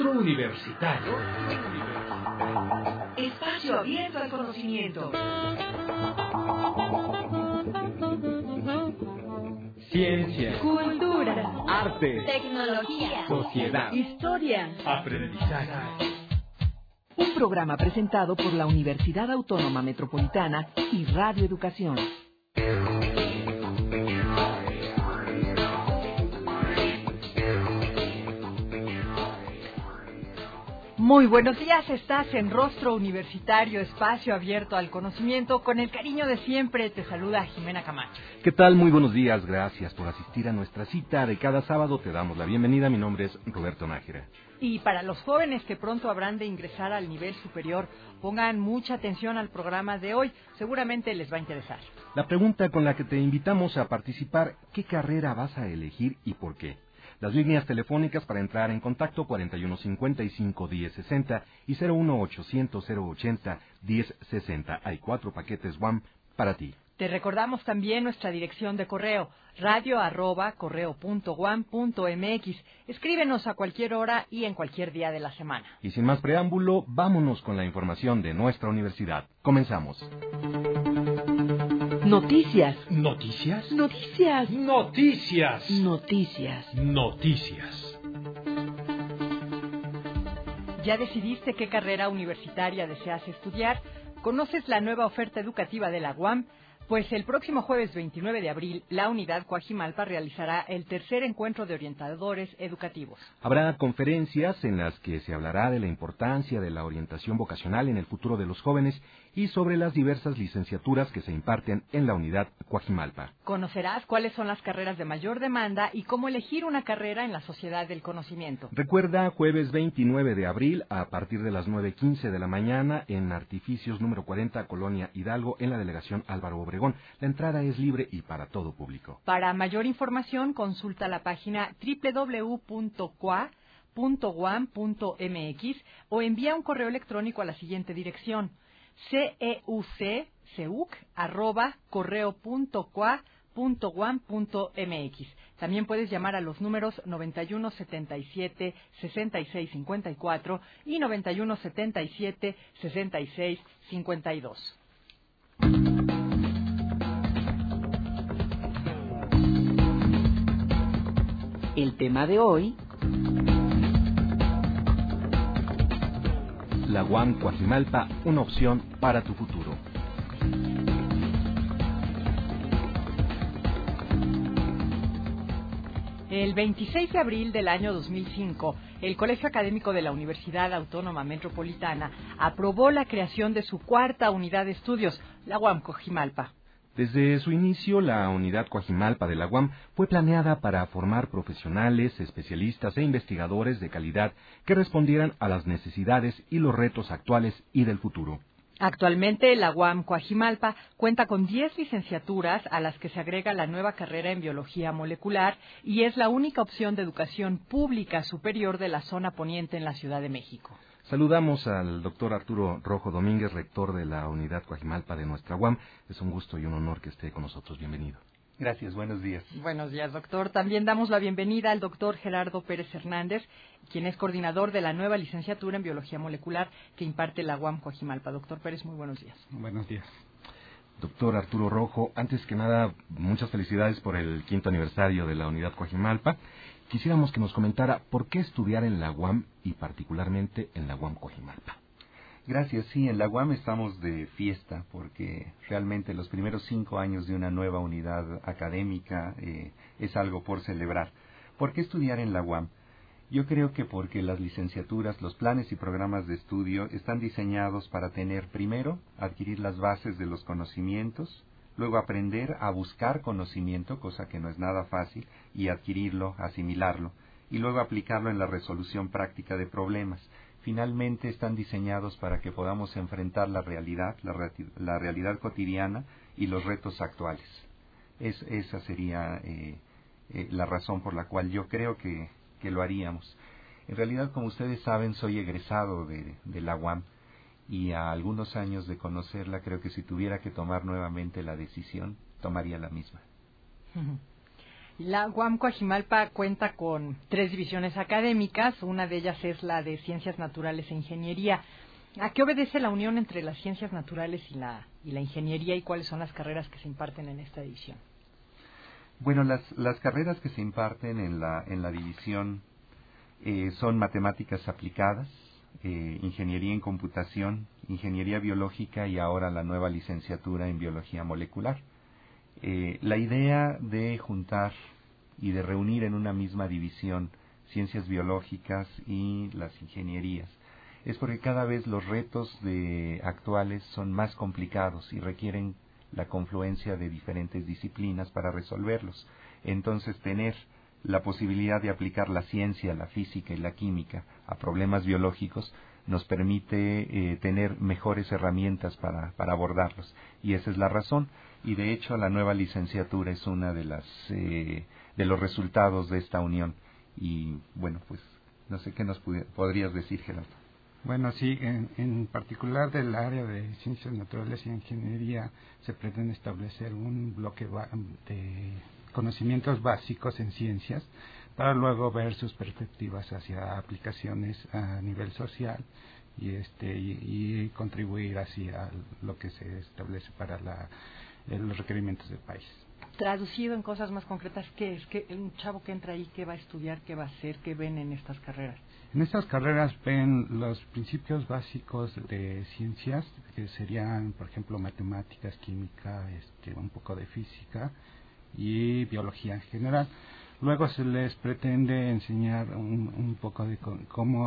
Rostro Universitario. Espacio abierto al conocimiento. Ciencia, Cultura, arte, tecnología, sociedad, historia, aprendizaje. Un programa presentado por la Universidad Autónoma Metropolitana y Radio Educación. Muy buenos días, estás en Rostro Universitario, espacio abierto al conocimiento. Con el cariño de siempre te saluda Jimena Camacho. ¿Qué tal? Muy buenos días, gracias por asistir a nuestra cita de cada sábado. Te damos la bienvenida, mi nombre es Roberto Nájera. Y para los jóvenes que pronto habrán de ingresar al nivel superior, pongan mucha atención al programa de hoy, seguramente les va a interesar. La pregunta con la que te invitamos a participar, ¿qué carrera vas a elegir y por qué? Las líneas telefónicas para entrar en contacto 4155-1060 y 01800-080-1060. Hay 4 paquetes WAM para ti. Te recordamos también nuestra dirección de correo, radio@correo.guam.mx. Escríbenos a cualquier hora y en cualquier día de la semana. Y sin más preámbulo, vámonos con la información de nuestra universidad. Comenzamos. Noticias. ¿Noticias? Noticias. Noticias. Noticias. Noticias. ¿Ya decidiste qué carrera universitaria deseas estudiar? ¿Conoces la nueva oferta educativa de la UAM? Pues el próximo jueves 29 de abril, la Unidad Coajimalpa realizará el tercer encuentro de orientadores educativos. Habrá conferencias en las que se hablará de la importancia de la orientación vocacional en el futuro de los jóvenes y sobre las diversas licenciaturas que se imparten en la Unidad Coajimalpa. Conocerás cuáles son las carreras de mayor demanda y cómo elegir una carrera en la sociedad del conocimiento. Recuerda, jueves 29 de abril, a partir de las 9:15 de la mañana, en Artificios número 40, Colonia Hidalgo, en la delegación Álvaro Obregón. La entrada es libre y para todo público. Para mayor información, consulta la página www.coa.guam.mx o envía un correo electrónico a la siguiente dirección: ceuc@correo.coa.guam.mx. También puedes llamar a los números 91 77 66 54 y 91 77 66 52. El tema de hoy: La UAM Coajimalpa, una opción para tu futuro. El 26 de abril del año 2005, el Colegio Académico de la Universidad Autónoma Metropolitana aprobó la creación de su cuarta unidad de estudios, la UAM Coajimalpa. Desde su inicio, la Unidad Coajimalpa de la UAM fue planeada para formar profesionales, especialistas e investigadores de calidad que respondieran a las necesidades y los retos actuales y del futuro. Actualmente, la UAM Coajimalpa cuenta con 10 licenciaturas a las que se agrega la nueva carrera en Biología Molecular y es la única opción de educación pública superior de la zona poniente en la Ciudad de México. Saludamos al doctor Arturo Rojo Domínguez, rector de la Unidad Coajimalpa de nuestra UAM. Es un gusto y un honor que esté con nosotros. Bienvenido. Gracias, buenos días. Buenos días, doctor. También damos la bienvenida al doctor Gerardo Pérez Hernández, quien es coordinador de la nueva licenciatura en Biología Molecular que imparte la UAM Coajimalpa. Doctor Pérez, muy buenos días. Buenos días. Doctor Arturo Rojo, antes que nada, muchas felicidades por el 5º aniversario de la Unidad Coajimalpa. Quisiéramos que nos comentara por qué estudiar en la UAM y particularmente en la UAM Coajimalpa. Gracias, sí, en la UAM estamos de fiesta porque realmente los primeros 5 años de una nueva unidad académica es algo por celebrar. ¿Por qué estudiar en la UAM? Yo creo que porque las licenciaturas, los planes y programas de estudio están diseñados para tener, primero, adquirir las bases de los conocimientos, luego aprender a buscar conocimiento, cosa que no es nada fácil, y adquirirlo, asimilarlo, y luego aplicarlo en la resolución práctica de problemas. Finalmente están diseñados para que podamos enfrentar la realidad cotidiana y los retos actuales. Esa sería la razón por la cual yo creo que lo haríamos. En realidad, como ustedes saben, soy egresado de la UAM y a algunos años de conocerla, creo que si tuviera que tomar nuevamente la decisión, tomaría la misma. La UAM Coajimalpa cuenta con 3 divisiones académicas, una de ellas es la de Ciencias Naturales e Ingeniería. ¿A qué obedece la unión entre las ciencias naturales y la ingeniería y cuáles son las carreras que se imparten en esta división? Bueno, las carreras que se imparten en la división son matemáticas aplicadas, ingeniería en computación, ingeniería biológica y ahora la nueva licenciatura en biología molecular. La idea de juntar y de reunir en una misma división ciencias biológicas y las ingenierías es porque cada vez los retos actuales son más complicados y requieren la confluencia de diferentes disciplinas para resolverlos. Entonces, tener la posibilidad de aplicar la ciencia, la física y la química a problemas biológicos nos permite tener mejores herramientas para abordarlos. Y esa es la razón. Y de hecho, la nueva licenciatura es una de los resultados de esta unión. Y bueno, pues no sé qué nos podrías decir, Gerardo. Bueno, sí, en particular del área de Ciencias Naturales y Ingeniería se pretende establecer un bloque de conocimientos básicos en ciencias para luego ver sus perspectivas hacia aplicaciones a nivel social y contribuir hacia lo que se establece para los requerimientos del país. Traducido en cosas más concretas, ¿qué es? ¿Qué, un chavo que entra ahí, qué va a estudiar, qué va a hacer, qué ven en estas carreras? En estas carreras ven los principios básicos de ciencias, que serían, por ejemplo, matemáticas, química, un poco de física y biología en general. Luego se les pretende enseñar un poco de cómo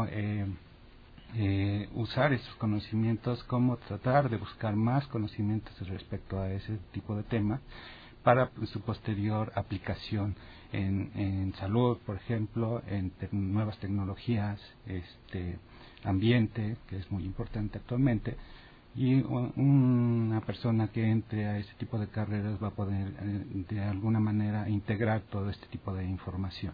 usar esos conocimientos, cómo tratar de buscar más conocimientos respecto a ese tipo de temas para su posterior aplicación en salud, por ejemplo, en nuevas tecnologías, ambiente, que es muy importante actualmente, y una persona que entre a este tipo de carreras va a poder de alguna manera integrar todo este tipo de información.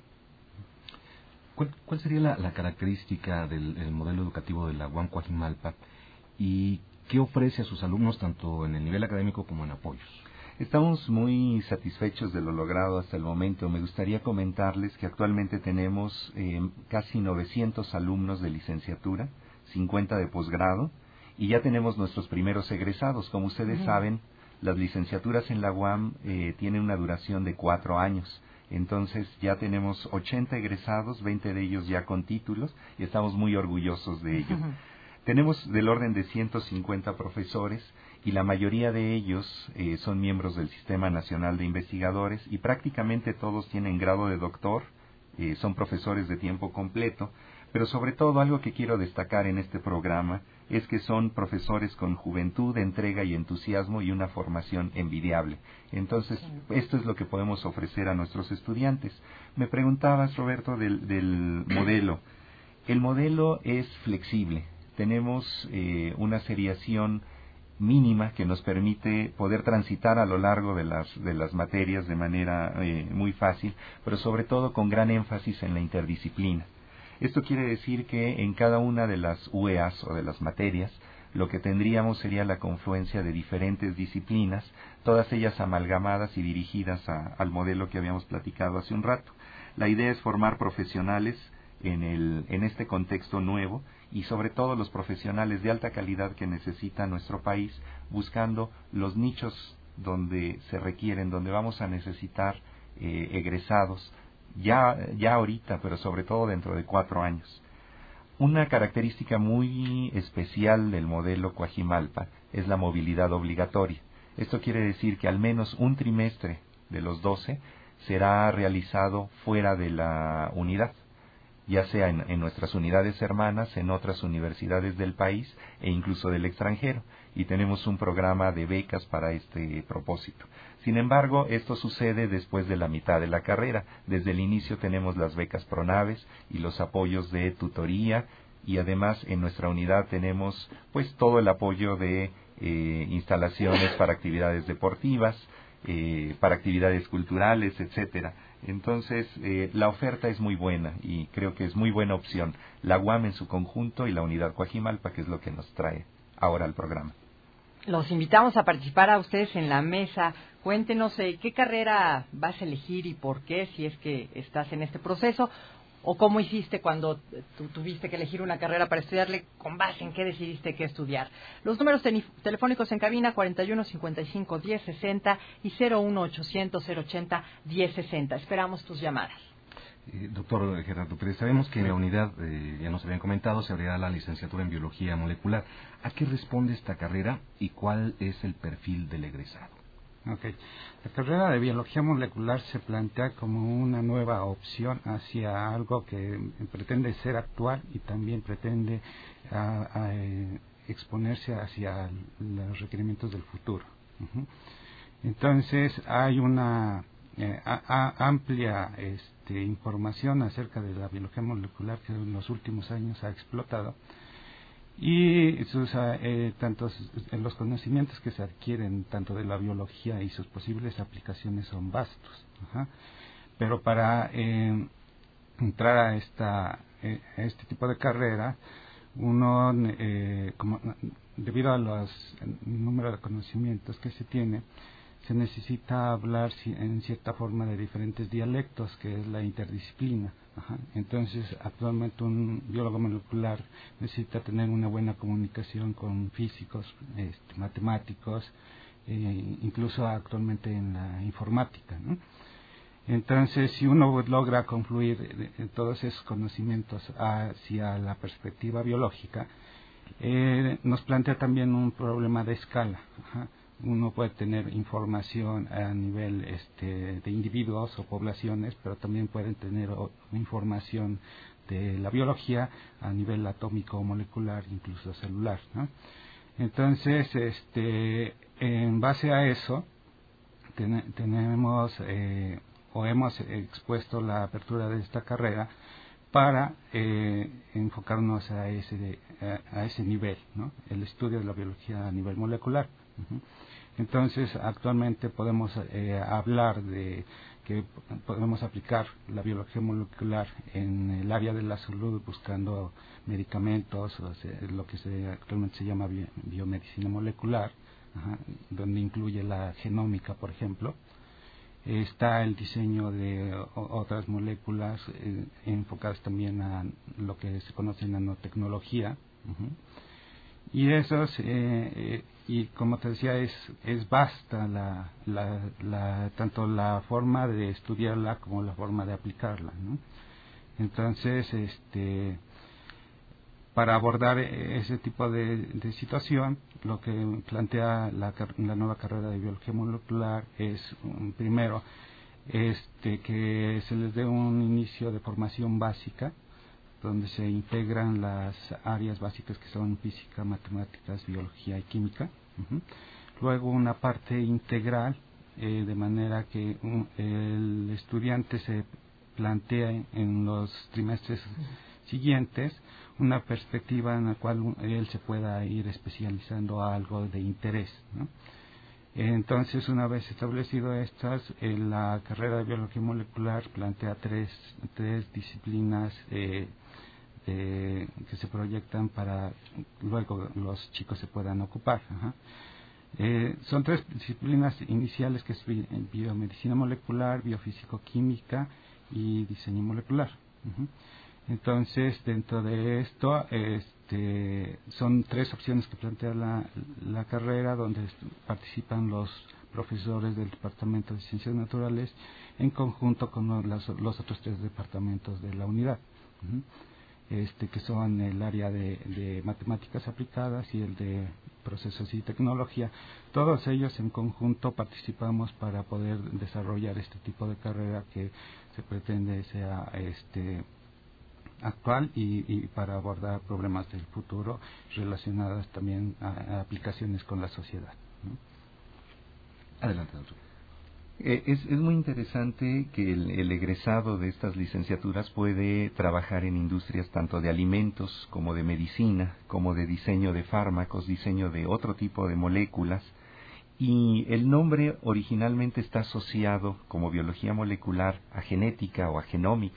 ¿Cuál sería la característica del modelo educativo de la UAM Coajimalpa y qué ofrece a sus alumnos tanto en el nivel académico como en apoyos? Estamos muy satisfechos de lo logrado hasta el momento. Me gustaría comentarles que actualmente tenemos casi 900 alumnos de licenciatura, 50 de posgrado, y ya tenemos nuestros primeros egresados. Como ustedes saben, las licenciaturas en la UAM tienen una duración de 4 años. Entonces ya tenemos 80 egresados, 20 de ellos ya con títulos, y estamos muy orgullosos de ellos. Tenemos del orden de 150 profesores y la mayoría de ellos son miembros del Sistema Nacional de Investigadores y prácticamente todos tienen grado de doctor, son profesores de tiempo completo, pero sobre todo algo que quiero destacar en este programa es que son profesores con juventud, entrega y entusiasmo y una formación envidiable. Entonces, esto es lo que podemos ofrecer a nuestros estudiantes. Me preguntabas, Roberto, del modelo. El modelo es flexible. Tenemos una seriación mínima que nos permite poder transitar a lo largo de las materias de manera muy fácil, pero sobre todo con gran énfasis en la interdisciplina. Esto quiere decir que en cada una de las UEAs o de las materias, lo que tendríamos sería la confluencia de diferentes disciplinas, todas ellas amalgamadas y dirigidas al modelo que habíamos platicado hace un rato. La idea es formar profesionales en este contexto nuevo y sobre todo los profesionales de alta calidad que necesita nuestro país, buscando los nichos donde se requieren, donde vamos a necesitar egresados ya ahorita, pero sobre todo dentro de 4 años. Una característica muy especial del modelo Coajimalpa es la movilidad obligatoria. Esto quiere decir que al menos un trimestre de los 12 será realizado fuera de la unidad, ya sea en nuestras unidades hermanas, en otras universidades del país e incluso del extranjero, y tenemos un programa de becas para este propósito. Sin embargo, esto sucede después de la mitad de la carrera. Desde el inicio tenemos las becas Pronaves y los apoyos de tutoría, y además en nuestra unidad tenemos pues todo el apoyo de instalaciones para actividades deportivas, para actividades culturales, etcétera. Entonces, la oferta es muy buena y creo que es muy buena opción. La UAM en su conjunto y la unidad Coajimalpa, que es lo que nos trae ahora al programa. los invitamos a participar a ustedes en la mesa. Cuéntenos qué carrera vas a elegir y por qué, si es que estás en este proceso, o cómo hiciste cuando tú tuviste que elegir una carrera para estudiarle, con base en qué decidiste qué estudiar. Los números telefónicos en cabina 41 55 10 60 y 01 800 080 10 60. Esperamos tus llamadas. Doctor Gerardo Pérez, sabemos que en la unidad, ya nos habían comentado, se abrirá la licenciatura en Biología Molecular. ¿A qué responde esta carrera y cuál es el perfil del egresado? Okay. La carrera de Biología Molecular se plantea como una nueva opción hacia algo que pretende ser actual y también pretende exponerse hacia los requerimientos del futuro. Entonces, hay una amplia información acerca de la biología molecular que en los últimos años ha explotado, y los conocimientos que se adquieren tanto de la biología y sus posibles aplicaciones son vastos. Pero para entrar a este tipo de carrera, uno, debido a los número de conocimientos que se tiene, se necesita hablar en cierta forma de diferentes dialectos, que es la interdisciplina. Entonces, actualmente un biólogo molecular necesita tener una buena comunicación con físicos, matemáticos, incluso actualmente en la informática, ¿no? Entonces, si uno logra confluir todos esos conocimientos hacia la perspectiva biológica, nos plantea también un problema de escala. Uno puede tener información a nivel de individuos o poblaciones, pero también pueden tener información de la biología a nivel atómico o molecular, incluso celular, ¿no? Entonces, en base a eso, tenemos o hemos expuesto la apertura de esta carrera para enfocarnos a ese nivel, ¿no? El estudio de la biología a nivel molecular. Entonces, actualmente podemos hablar de que podemos aplicar la biología molecular en el área de la salud buscando medicamentos, lo que actualmente se llama biomedicina molecular, donde incluye la genómica, por ejemplo. Está el diseño de otras moléculas enfocadas también a lo que se conoce en nanotecnología. Y esos, y como te decía, es vasta tanto la forma de estudiarla como la forma de aplicarla, ¿no? Entonces, para abordar ese tipo de situación, lo que plantea la nueva carrera de biología molecular es, primero, que se les dé un inicio de formación básica, donde se integran las áreas básicas que son física, matemáticas, biología y química. Luego una parte integral, de manera que el estudiante se plantea en los trimestres siguientes una perspectiva en la cual él se pueda ir especializando a algo de interés, ¿no? Entonces, una vez establecido estas, la carrera de biología molecular plantea tres disciplinas que se proyectan para luego los chicos se puedan ocupar. Son tres disciplinas iniciales, que es biomedicina molecular, biofísico-química y diseño molecular. Entonces, dentro de esto, son tres opciones que plantea la carrera, donde participan los profesores del Departamento de Ciencias Naturales en conjunto con los otros tres departamentos de la unidad, que son el área de matemáticas aplicadas y el de procesos y tecnología. Todos ellos en conjunto participamos para poder desarrollar este tipo de carrera que se pretende sea actual y para abordar problemas del futuro relacionados también a aplicaciones con la sociedad, ¿no? Adelante, doctor. Es muy interesante que el egresado de estas licenciaturas puede trabajar en industrias tanto de alimentos como de medicina, como de diseño de fármacos, diseño de otro tipo de moléculas, y el nombre originalmente está asociado como biología molecular a genética o a genómica,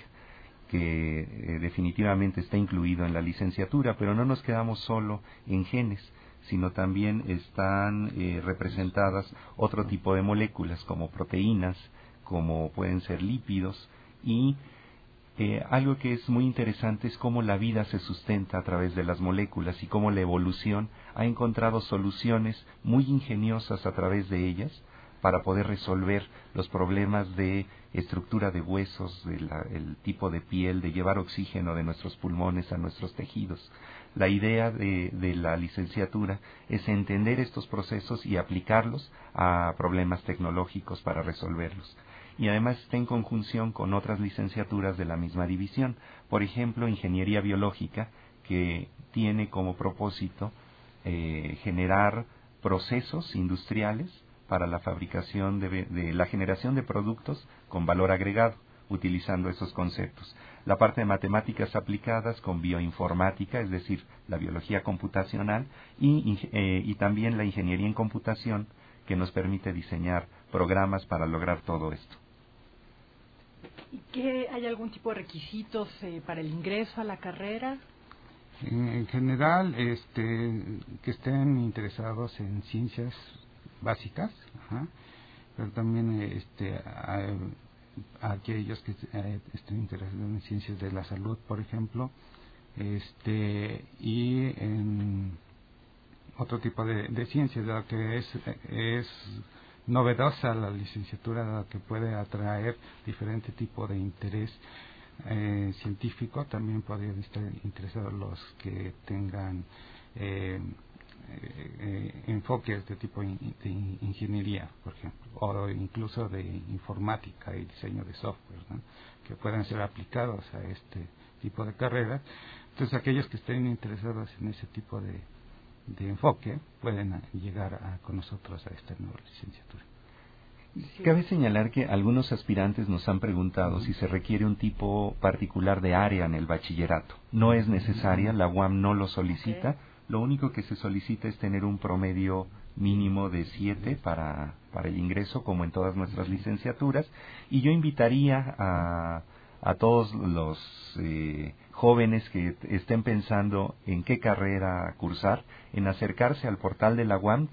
que definitivamente está incluido en la licenciatura, pero no nos quedamos solo en genes, sino también están representadas otro tipo de moléculas como proteínas, como pueden ser lípidos, y algo que es muy interesante es cómo la vida se sustenta a través de las moléculas y cómo la evolución ha encontrado soluciones muy ingeniosas a través de ellas para poder resolver los problemas de estructura de huesos, el tipo de piel, de llevar oxígeno de nuestros pulmones a nuestros tejidos. La idea de la licenciatura es entender estos procesos y aplicarlos a problemas tecnológicos para resolverlos. Y además está en conjunción con otras licenciaturas de la misma división. Por ejemplo, Ingeniería Biológica, que tiene como propósito generar procesos industriales para la fabricación de la generación de productos con valor agregado, utilizando esos conceptos. La parte de matemáticas aplicadas con bioinformática, es decir, la biología computacional, y también la ingeniería en computación, que nos permite diseñar programas para lograr todo esto. ¿Y hay algún tipo de requisitos para el ingreso a la carrera? En general, que estén interesados en ciencias básicas, pero también a aquellos que estén interesados en ciencias de la salud, por ejemplo, y en otro tipo de ciencias, dado que es novedosa la licenciatura, dado que puede atraer diferente tipo de interés científico. También podrían estar interesados los que tengan enfoques de tipo de ingeniería, por ejemplo, o incluso de informática y diseño de software, ¿no?, que puedan ser aplicados a este tipo de carreras. Entonces, aquellos que estén interesados en ese tipo de enfoque pueden llegar con nosotros a esta nueva licenciatura. Cabe señalar que algunos aspirantes nos han preguntado si se requiere un tipo particular de área en el bachillerato. No es necesaria, la UAM no lo solicita. Lo único que se solicita es tener un promedio mínimo de 7 para el ingreso, como en todas nuestras licenciaturas. Y yo invitaría a todos los jóvenes que estén pensando en qué carrera cursar, en acercarse al portal de la UAM,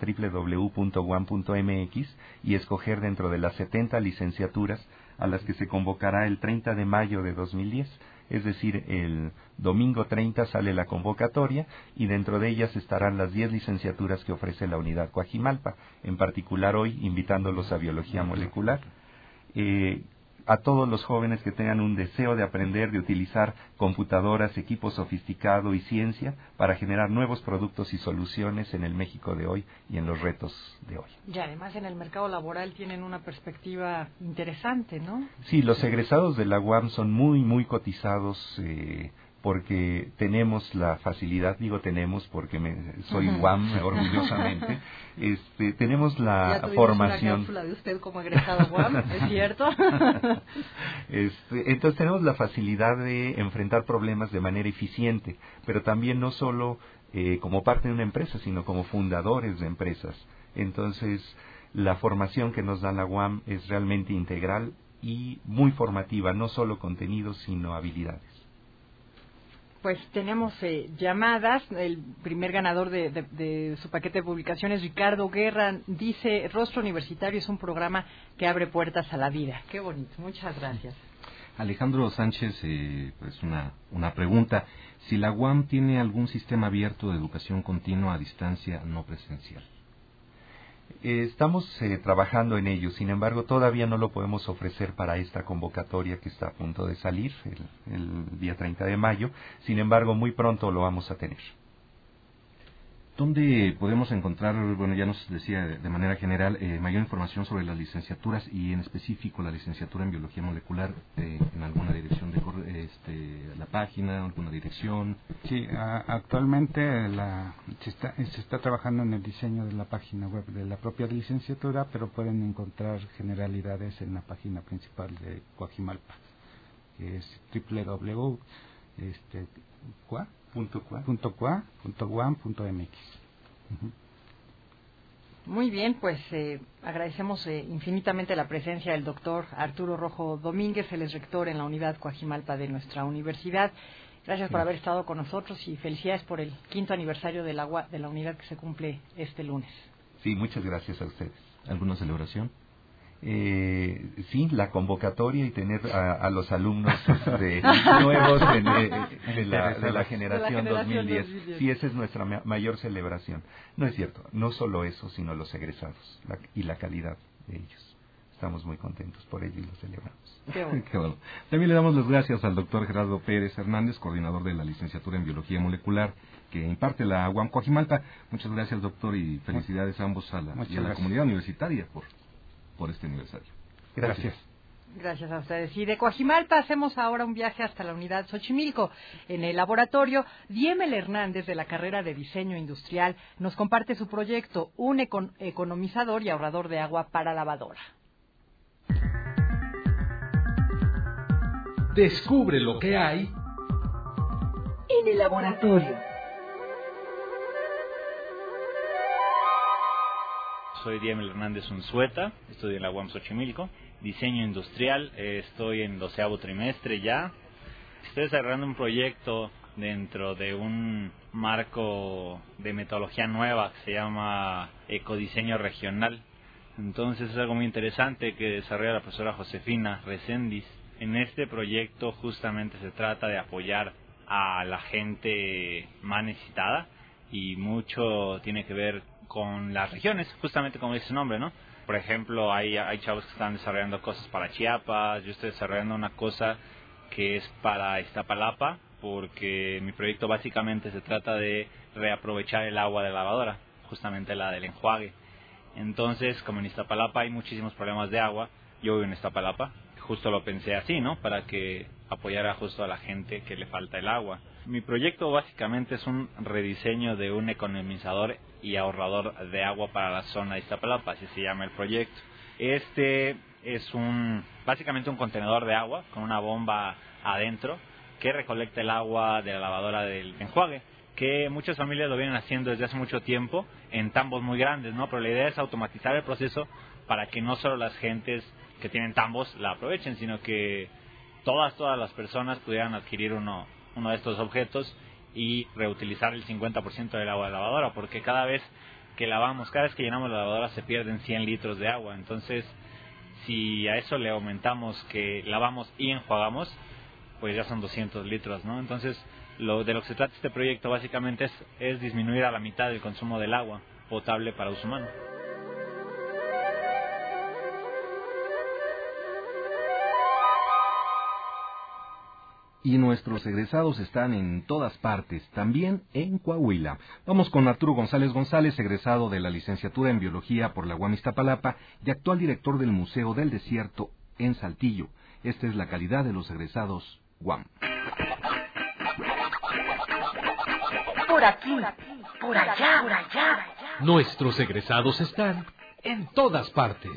www.uam.mx, y escoger dentro de las 70 licenciaturas a las que se convocará el 30 de mayo de 2010. Es decir, el domingo 30 sale la convocatoria y dentro de ellas estarán las 10 licenciaturas que ofrece la Unidad Coajimalpa, en particular hoy invitándolos a Biología Molecular. A todos los jóvenes que tengan un deseo de aprender, de utilizar computadoras, equipo sofisticado y ciencia para generar nuevos productos y soluciones en el México de hoy y en los retos de hoy. Y además en el mercado laboral tienen una perspectiva interesante, ¿no? Sí, los egresados de la UAM son muy cotizados porque tenemos la facilidad, digo tenemos porque soy UAM orgullosamente, tenemos la ya formación. Una cápsula de usted como egresado UAM, ¿es cierto? Entonces tenemos la facilidad de enfrentar problemas de manera eficiente, pero también no solo como parte de una empresa, sino como fundadores de empresas. Entonces la formación que nos da la UAM es realmente integral y muy formativa, no solo contenidos, sino habilidades. Pues tenemos llamadas. El primer ganador de su paquete de publicaciones, Ricardo Guerra, dice: Rostro Universitario es un programa que abre puertas a la vida. Qué bonito, muchas gracias. Alejandro Sánchez, pues una pregunta. Si la UAM tiene algún sistema abierto de educación continua a distancia no presencial. Estamos trabajando en ello, sin embargo todavía no lo podemos ofrecer para esta convocatoria que está a punto de salir el día 30 de mayo, sin embargo muy pronto lo vamos a tener. ¿Dónde podemos encontrar, bueno, ya nos decía de manera general, mayor información sobre las licenciaturas y en específico la licenciatura en Biología Molecular en alguna dirección de la página, alguna dirección? Sí, actualmente se está trabajando en el diseño de la página web de la propia licenciatura, pero pueden encontrar generalidades en la página principal de Coajimalpa, que es www.uam.mx. Muy bien, pues agradecemos infinitamente la presencia del doctor Arturo Rojo Domínguez. Él es rector en la Unidad Coajimalpa de nuestra universidad. Gracias por haber estado con nosotros y felicidades por el 5º aniversario del agua de la unidad que se cumple este lunes. Sí, muchas gracias a ustedes. ¿Alguna celebración? Sí, la convocatoria y tener a los alumnos nuevos de la generación 2010. Sí, esa es nuestra mayor celebración. No es cierto, no solo eso, sino los egresados y la calidad de ellos. Estamos muy contentos por ello y lo celebramos. Qué bueno. Qué bueno. También le damos las gracias al doctor Gerardo Pérez Hernández, coordinador de la licenciatura en Biología Molecular, que imparte la UAM Coajimalpa. Muchas gracias, doctor, y felicidades a ambos y a la comunidad universitaria por este aniversario. Gracias. Gracias a ustedes. Y de Coajimalpa hacemos ahora un viaje hasta la unidad Xochimilco. En el laboratorio, Diemel Hernández, de la carrera de Diseño Industrial, nos comparte su proyecto, un economizador y ahorrador de agua para lavadora. Descubre lo que hay en el laboratorio. Soy Diemel Hernández Unzueta, estudio en la UAM Xochimilco, diseño industrial, estoy en 12º trimestre ya. Estoy desarrollando un proyecto dentro de un marco de metodología nueva que se llama ecodiseño regional. Entonces es algo muy interesante que desarrolla la profesora Josefina Recendis. En este proyecto justamente se trata de apoyar a la gente más necesitada y mucho tiene que ver con las regiones, justamente como dice su nombre, ¿no? Por ejemplo, hay chavos que están desarrollando cosas para Chiapas, yo estoy desarrollando una cosa que es para Iztapalapa, porque mi proyecto básicamente se trata de reaprovechar el agua de la lavadora, justamente la del enjuague. Entonces, como en Iztapalapa hay muchísimos problemas de agua, yo vivo en Iztapalapa, justo lo pensé así, ¿no? Para que apoyara justo a la gente que le falta el agua. Mi proyecto básicamente es un rediseño de un economizador y ahorrador de agua para la zona de Iztapalapa, así se llama el proyecto. Este es básicamente un contenedor de agua con una bomba adentro que recolecta el agua de la lavadora del enjuague, que muchas familias lo vienen haciendo desde hace mucho tiempo en tambos muy grandes, ¿no? Pero la idea es automatizar el proceso para que no solo las gentes que tienen tambos la aprovechen, sino que todas las personas pudieran adquirir uno de estos objetos y reutilizar el 50% del agua de lavadora, porque cada vez que llenamos la lavadora se pierden 100 litros de agua. Entonces, si a eso le aumentamos que lavamos y enjuagamos, pues ya son 200 litros, ¿no? Entonces, de lo que se trata este proyecto básicamente es disminuir a la mitad el consumo del agua potable para uso humano. Y nuestros egresados están en todas partes, también en Coahuila. Vamos con Arturo González González, egresado de la licenciatura en Biología por la UAM Iztapalapa y actual director del Museo del Desierto en Saltillo. Esta es la calidad de los egresados UAM. Por aquí, por allá. Nuestros egresados están en todas partes.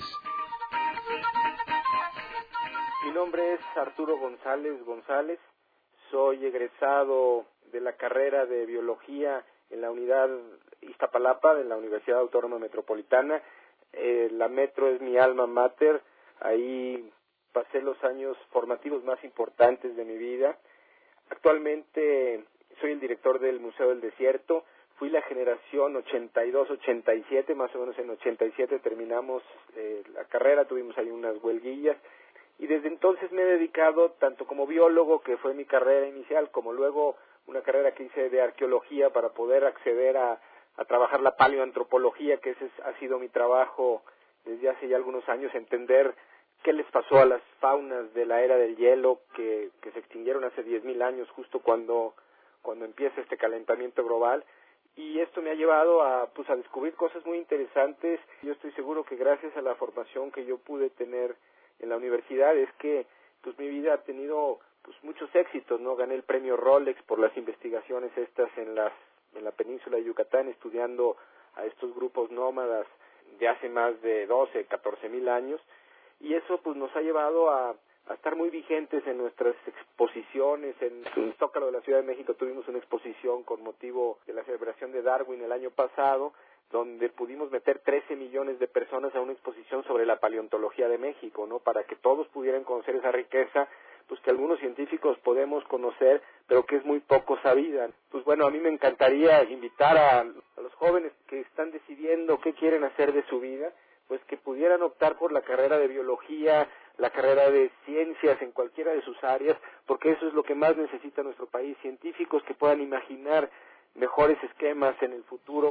Mi nombre es Arturo González. Soy egresado de la carrera de Biología en la unidad Iztapalapa de la Universidad Autónoma Metropolitana. La Metro es mi alma mater. Ahí pasé los años formativos más importantes de mi vida. Actualmente soy el director del Museo del Desierto. Fui la generación 82-87, más o menos en 87 terminamos la carrera, tuvimos ahí unas huelguillas. Y desde entonces me he dedicado tanto como biólogo, que fue mi carrera inicial, como luego una carrera que hice de arqueología para poder acceder a trabajar la paleoantropología, que ese ha sido mi trabajo desde hace ya algunos años, entender qué les pasó a las faunas de la era del hielo que se extinguieron hace 10.000 años, justo cuando empieza este calentamiento global. Y esto me ha llevado a descubrir cosas muy interesantes. Yo estoy seguro que gracias a la formación que yo pude tener en la universidad es que mi vida ha tenido muchos éxitos, ¿no? Gané el premio Rolex por las investigaciones estas en la península de Yucatán, estudiando a estos grupos nómadas de hace más de 14.000 años, y eso nos ha llevado a estar muy vigentes en nuestras exposiciones. En Zócalo de la Ciudad de México tuvimos una exposición con motivo de la celebración de Darwin el año pasado, donde pudimos meter 13 millones de personas a una exposición sobre la paleontología de México, ¿no? Para que todos pudieran conocer esa riqueza, pues que algunos científicos podemos conocer, pero que es muy poco sabida. Pues bueno, a mí me encantaría invitar a los jóvenes que están decidiendo qué quieren hacer de su vida, pues que pudieran optar por la carrera de biología, la carrera de ciencias en cualquiera de sus áreas, porque eso es lo que más necesita nuestro país, científicos que puedan imaginar mejores esquemas en el futuro.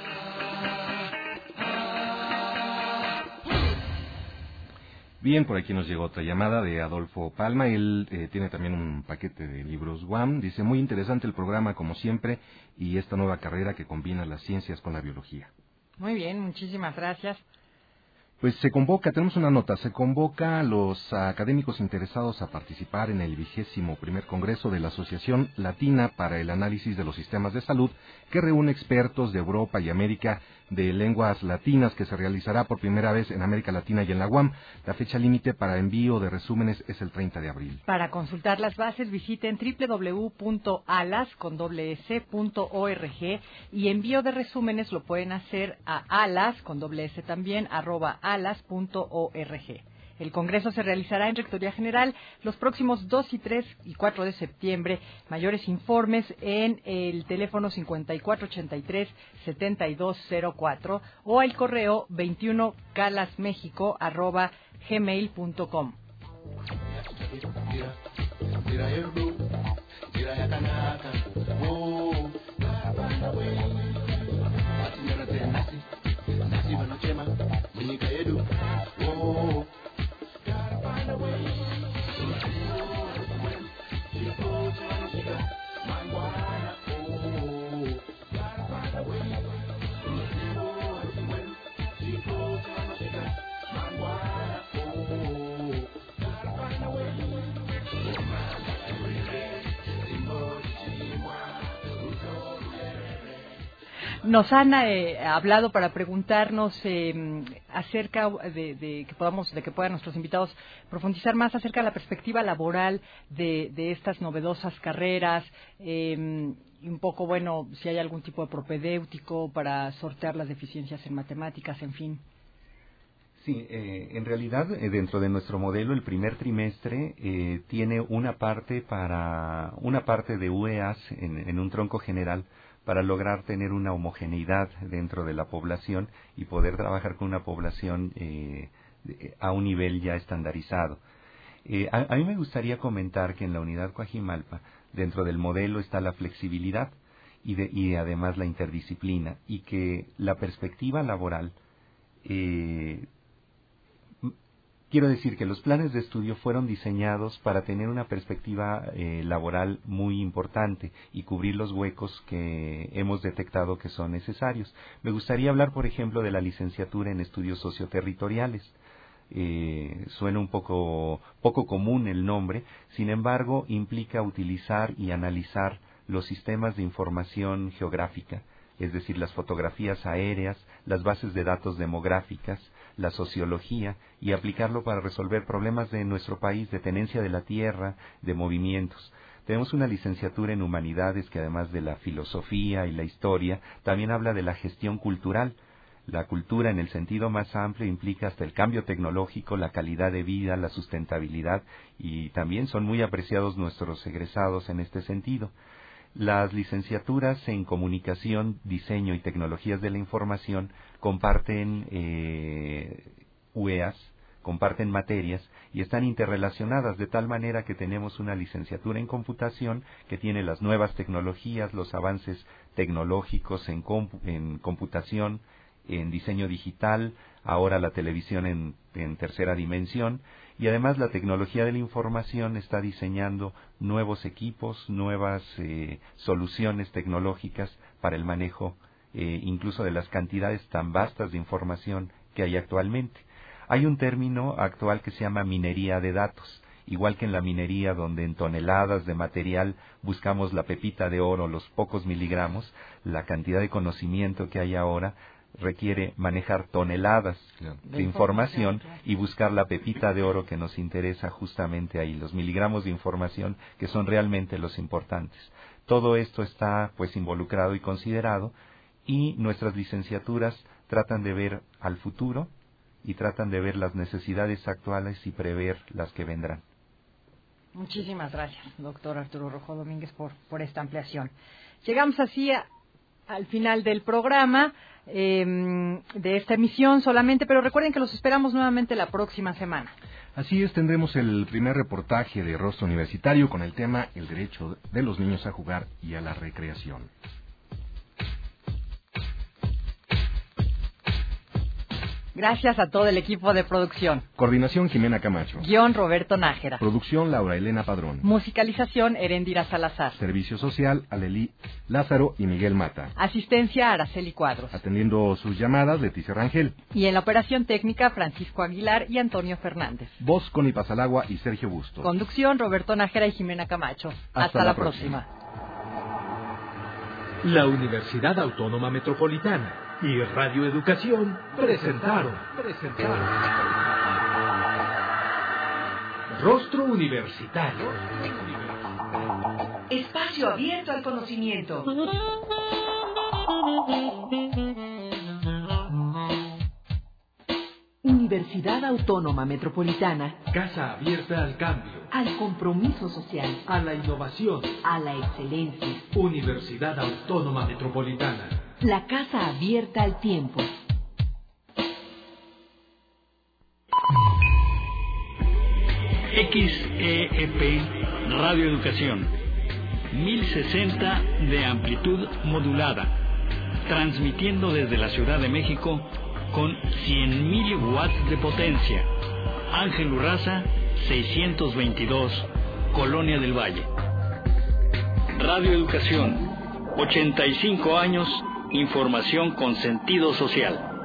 Bien, por aquí nos llegó otra llamada de Adolfo Palma. Él tiene también un paquete de libros UAM. Dice, muy interesante el programa como siempre y esta nueva carrera que combina las ciencias con la biología. Muy bien, muchísimas gracias. Pues se convoca, tenemos una nota, se convoca a los académicos interesados a participar en el 21º Congreso de la Asociación Latina para el Análisis de los Sistemas de Salud, que reúne expertos de Europa y América de lenguas latinas, que se realizará por primera vez en América Latina y en la UAM. La fecha límite para envío de resúmenes es el 30 de abril. Para consultar las bases, visiten www.alas.org y envío de resúmenes lo pueden hacer a alas.org. El Congreso se realizará en Rectoría General los próximos 2, 3 y 4 de septiembre. Mayores informes en el teléfono 5483-7204 o el correo 21calasmexico@gmail.com. Nos han hablado para preguntarnos acerca de que puedan nuestros invitados profundizar más acerca de la perspectiva laboral de estas novedosas carreras, un poco, bueno, si hay algún tipo de propedéutico para sortear las deficiencias en matemáticas, en fin. Sí, en realidad dentro de nuestro modelo el primer trimestre tiene una parte de UEAs en un tronco general para lograr tener una homogeneidad dentro de la población y poder trabajar con una población a un nivel ya estandarizado. A mí me gustaría comentar que en la unidad Coajimalpa, dentro del modelo está la flexibilidad y además la interdisciplina, y que la perspectiva laboral, quiero decir que los planes de estudio fueron diseñados para tener una perspectiva laboral muy importante y cubrir los huecos que hemos detectado que son necesarios. Me gustaría hablar, por ejemplo, de la licenciatura en estudios socioterritoriales. Suena un poco común el nombre, sin embargo, implica utilizar y analizar los sistemas de información geográfica, es decir, las fotografías aéreas, las bases de datos demográficas, la sociología, y aplicarlo para resolver problemas de nuestro país, de tenencia de la tierra, de movimientos. Tenemos una licenciatura en humanidades que, además de la filosofía y la historia, también habla de la gestión cultural. La cultura, en el sentido más amplio, implica hasta el cambio tecnológico, la calidad de vida, la sustentabilidad, y también son muy apreciados nuestros egresados en este sentido. Las licenciaturas en Comunicación, Diseño y Tecnologías de la Información comparten UEAs, comparten materias y están interrelacionadas, de tal manera que tenemos una licenciatura en Computación que tiene las nuevas tecnologías, los avances tecnológicos en computación, en diseño digital, ahora la televisión en tercera dimensión, y además la tecnología de la información está diseñando nuevos equipos, nuevas soluciones tecnológicas para el manejo incluso de las cantidades tan vastas de información que hay actualmente. Hay un término actual que se llama minería de datos, igual que en la minería, donde en toneladas de material buscamos la pepita de oro, los pocos miligramos. La cantidad de conocimiento que hay ahora requiere manejar toneladas de información y buscar la pepita de oro que nos interesa justamente ahí, los miligramos de información que son realmente los importantes. Todo esto está pues involucrado y considerado, y nuestras licenciaturas tratan de ver al futuro y tratan de ver las necesidades actuales y prever las que vendrán. Muchísimas gracias, doctor Arturo Rojo Domínguez, por esta ampliación. Llegamos así al final del programa, de esta emisión solamente, pero recuerden que los esperamos nuevamente la próxima semana. Así es, tendremos el primer reportaje de Rostro Universitario con el tema El derecho de los niños a jugar y a la recreación. Gracias a todo el equipo de producción. Coordinación Jimena Camacho. Guión Roberto Nájera. Producción Laura Elena Padrón. Musicalización Heréndira Salazar. Servicio Social Alelí Lázaro y Miguel Mata. Asistencia Araceli Cuadros. Atendiendo sus llamadas Leticia Rangel. Y en la operación técnica Francisco Aguilar y Antonio Fernández. Voz Connie Pasalagua y Sergio Bustos. Conducción Roberto Nájera y Jimena Camacho. Hasta la próxima. La Universidad Autónoma Metropolitana y Radio Educación presentaron Rostro Universitario. Espacio abierto al conocimiento. Universidad Autónoma Metropolitana. Casa abierta al cambio, Al compromiso social. a la innovación. A la excelencia. Universidad Autónoma Metropolitana. La casa abierta al tiempo. XEP Radio Educación, 1060 de amplitud modulada, transmitiendo desde la Ciudad de México con 100.000 watts de potencia. Ángel Urraza, 622, Colonia del Valle. Radio Educación, 85 años, información con sentido social.